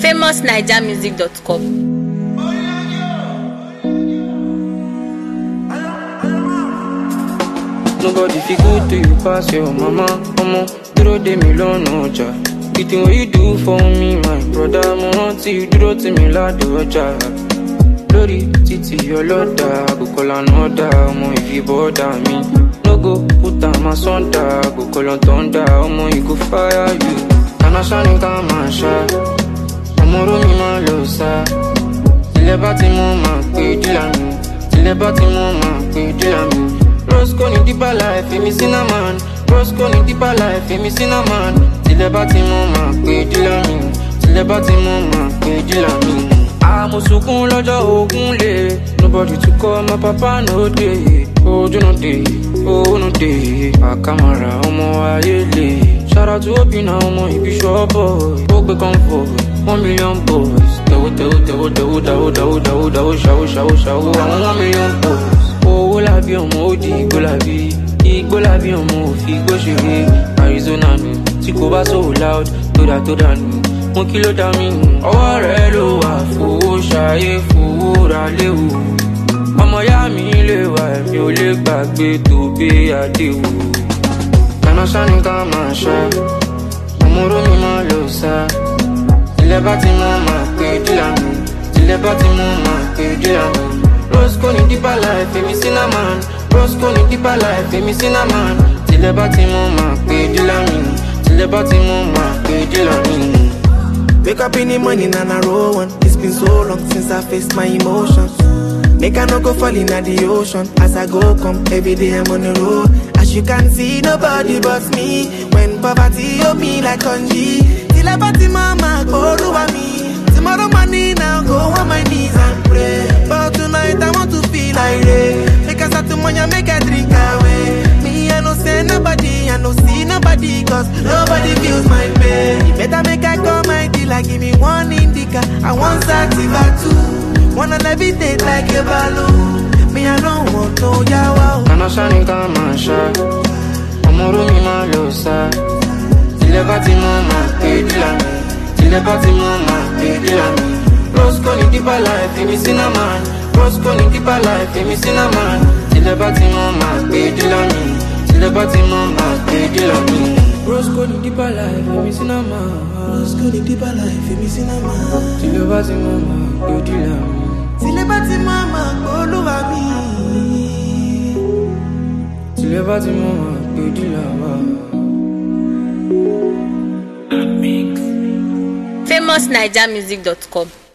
famousnigermusic.com. Nobody feel good to you pass your mama. Dúró dè mí lọ́nà ọjà. The thing what you do for me, my brother, mo rántí you dúró tì mí ládọjà. Lórí títì ọlọ́dà, go call another, ọmọ if you bother me. No go put am asunder, go call on thunder, ọmọ you go fire you. Tana shining ká máa ṣá, ọmọ oró mi máa lọ sá. Tilẹ̀ bá ti mọ́ máa pé dílà mi, tilẹ̀ bá ti mọ́ máa pé dílà mi. Roscoe ní deeper life, èmi cinnamon. Roscoe ní deeper life, èmi cinnamon. Tilẹ̀ bá ti mọ́ máa pé dílà mi, tilẹ̀ bá ti mọ́ máa pé dílà mi. Mo sunkún lọ́jọ́ ogun lè. Nobody to call my papa no dey. Ojú no dey, owó no dey. Àkàmàrà ọmọ ayé lè. Shout out to Obina ọmọ ibi ṣọ́ọ̀bọ̀. Ó gbé comfort, 1 million boys. Tẹ̀wó ṣàwó àwọn 1 million boys. Owó làbí ọmọ ó di igbó làbí. Igbó làbí ọmọ òfin igbó ṣeré. Arizona nù tí kò bá so loud tó dànù. Mo kí ló dá mi nù. Ọwọ́ rẹ̀ ló wà fowó ṣayé fowó ra léwu. Ọmọ yá mi lè wà ẹ̀mí ò lè gbàgbé tó gbé àdéhù. Tànà ṣáni ká máa ṣá, ọmọ oró mi máa lọ sá. Tilẹ̀ bá ti mọ́ máa pé dílà mi, tilẹ̀ bá ti mọ́ máa pé dílà mi. Roscoe ní deeper life, èmi cinnamon. Roscoe ní deeper life, èmi cinnamon. Tilẹ̀ bá ti mọ́ máa pé dílà mi, tilẹ̀ bá ti mọ́ máa pé dílà mi. Wake up in the morning and I roll one. It's been so long since I faced my emotions. Make I no go fall in the ocean. As I go come, every day I'm on the road. As you can see, nobody but me. When poverty hold me like congee. Till I party mama, go to me. Tomorrow morning I'll go on my knees and pray. But tonight I want to feel like rain. Make I start to money, make I drink away. Me I no say nobody, I no see nobody. Cause nobody feels my pain. You better make I call my dealer, give me one indica. I want sativa too. Wanna levitate like a balloon. Me I don't want no yawa. Tànà ṣáni ká máa ṣá, ọmọ oró mi máa lọ sá. Tilẹ̀ bá ti mọ́ máa pé dílà mi, tilẹ̀ bá ti mọ́ máa pé dílà mi. Roscoe ní deeper life, èmi cinnamon. Roscoe ní deeper life, èmi cinnamon. Tilẹ̀ bá ti mọ́ máa pé dílà mi, tilẹ̀ bá ti mọ́ máa pé dílà mi. Roscoe ní deeper life, èmi cinnamon. Roscoe ní deeper life, èmi cinnamon. Tilẹ̀ bá ti mọ́ máa pé dílà mi. Tilẹ̀ bá ti mọ́ máa gbólúwa mi. Tilẹ̀ bá ti mọ́ máa pé dílà wa. famousnigermusic.com.